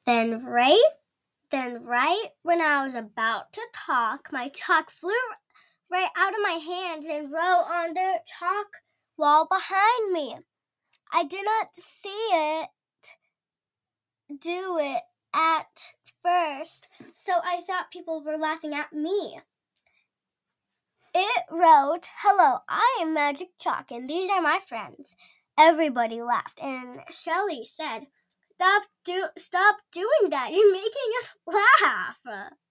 Then right when I was about to talk, my chalk flew right out of my hands and wrote on the chalk wall behind me. I did not see it do it at first, so I thought people were laughing at me. It wrote, "Hello, I am Magic Chalk, and these are my friends." Everybody laughed, and Shelley said, Stop doing that. You're making us laugh."